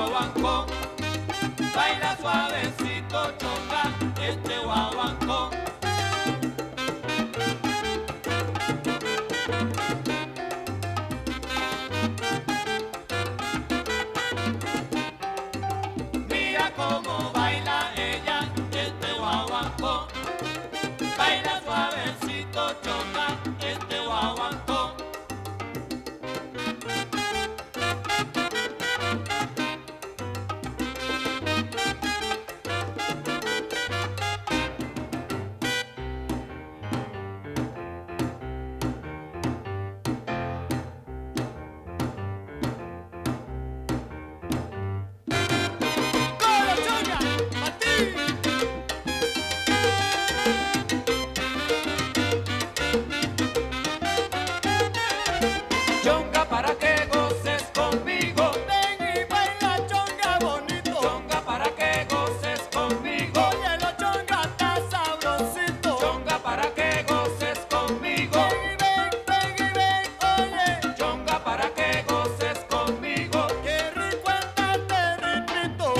guaguancó, baila suavecito chonga, este guaguancó. Mira cómo baila ella, este guaguancó, baila suavecito chonga, este guaguancó. Chonga para que goces conmigo, Ven y baila chonga bonito. chonga para que goces conmigo, Oye, lo chonga está sabrosito. chonga para que goces conmigo, Ven y ven, oye, chonga para que goces conmigo. qué rico está este ritmito.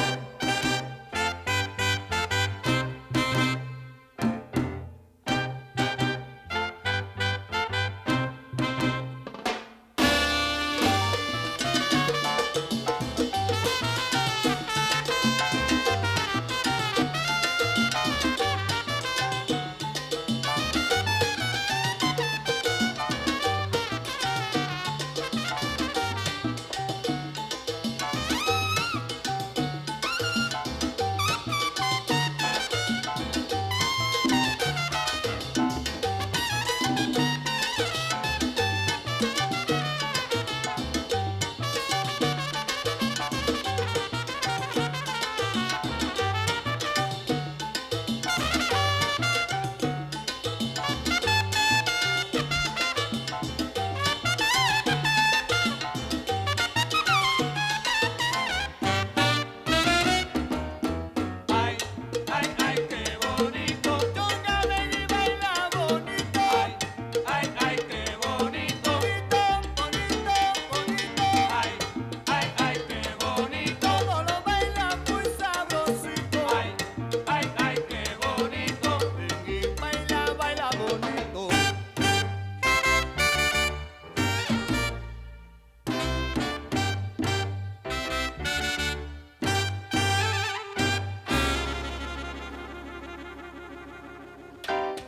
Ay, ay, ay, qué bonito. Chonga, ven y baila bonito. Ay, ay, ay, qué bonito. Bonito, bonito. Ay, ay, ay, qué bonito. Todo lo baila muy sabrosito. Ay, ay, ay, qué bonito. Ven y baila, baila bonito.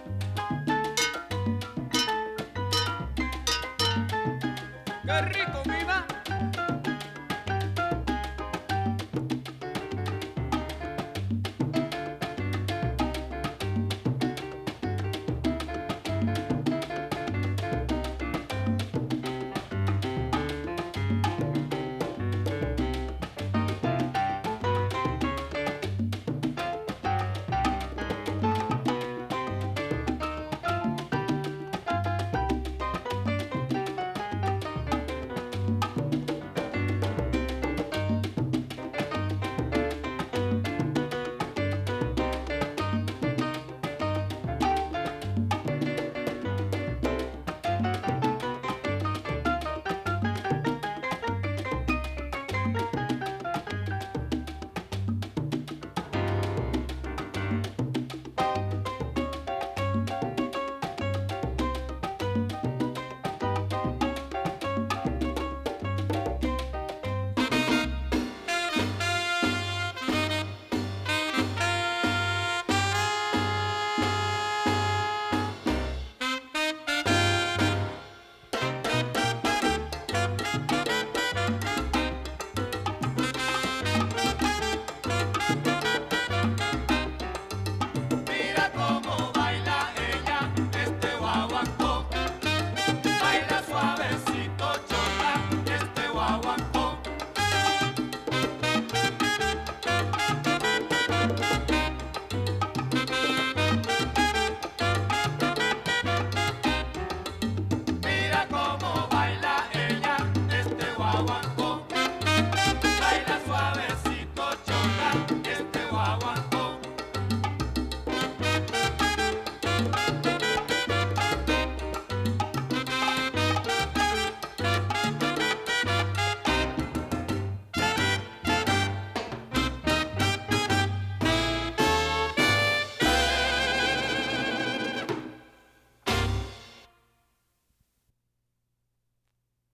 Qué rico, mi